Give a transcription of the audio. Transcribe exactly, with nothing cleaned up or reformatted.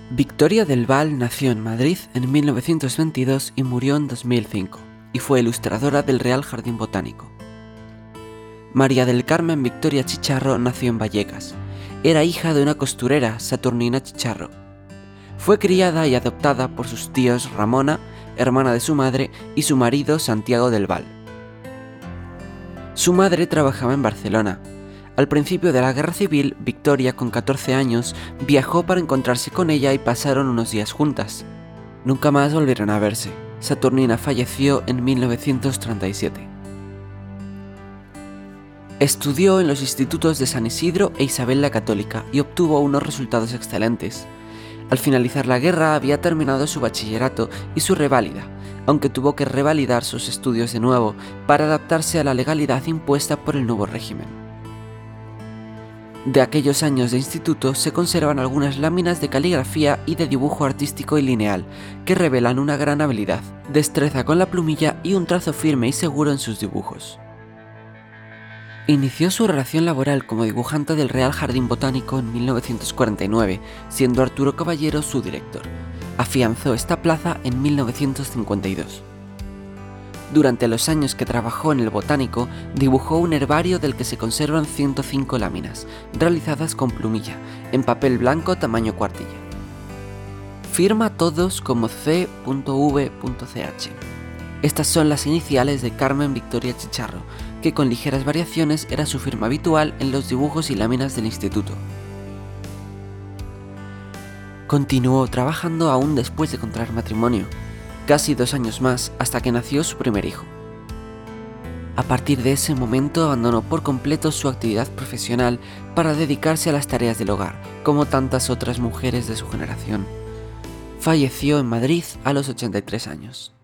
Victoria del Val nació en Madrid en mil novecientos veintidós y murió en dos mil cinco, y fue ilustradora del Real Jardín Botánico. María del Carmen Victoria Chicharro nació en Vallecas. Era hija de una costurera, Saturnina Chicharro. Fue criada y adoptada por sus tíos Ramona, hermana de su madre, y su marido Santiago del Val. Su madre trabajaba en Barcelona. Al principio de la Guerra Civil, Victoria, con catorce años, viajó para encontrarse con ella y pasaron unos días juntas. Nunca más volvieron a verse. Saturnina falleció en mil novecientos treinta y siete. Estudió en los institutos de San Isidro e Isabel la Católica y obtuvo unos resultados excelentes. Al finalizar la guerra había terminado su bachillerato y su reválida, aunque tuvo que revalidar sus estudios de nuevo para adaptarse a la legalidad impuesta por el nuevo régimen. De aquellos años de instituto se conservan algunas láminas de caligrafía y de dibujo artístico y lineal que revelan una gran habilidad, destreza con la plumilla y un trazo firme y seguro en sus dibujos. Inició su relación laboral como dibujante del Real Jardín Botánico en mil novecientos cuarenta y nueve, siendo Arturo Caballero su director. Afianzó esta plaza en mil novecientos cincuenta y dos. Durante los años que trabajó en el Botánico, dibujó un herbario del que se conservan ciento cinco láminas, realizadas con plumilla, en papel blanco tamaño cuartilla. Firma todos como C V C H. Estas son las iniciales de Carmen Victoria Chicharro, que con ligeras variaciones era su firma habitual en los dibujos y láminas del instituto. Continuó trabajando aún después de contraer matrimonio, casi dos años más, hasta que nació su primer hijo. A partir de ese momento abandonó por completo su actividad profesional para dedicarse a las tareas del hogar, como tantas otras mujeres de su generación. Falleció en Madrid a los ochenta y tres años.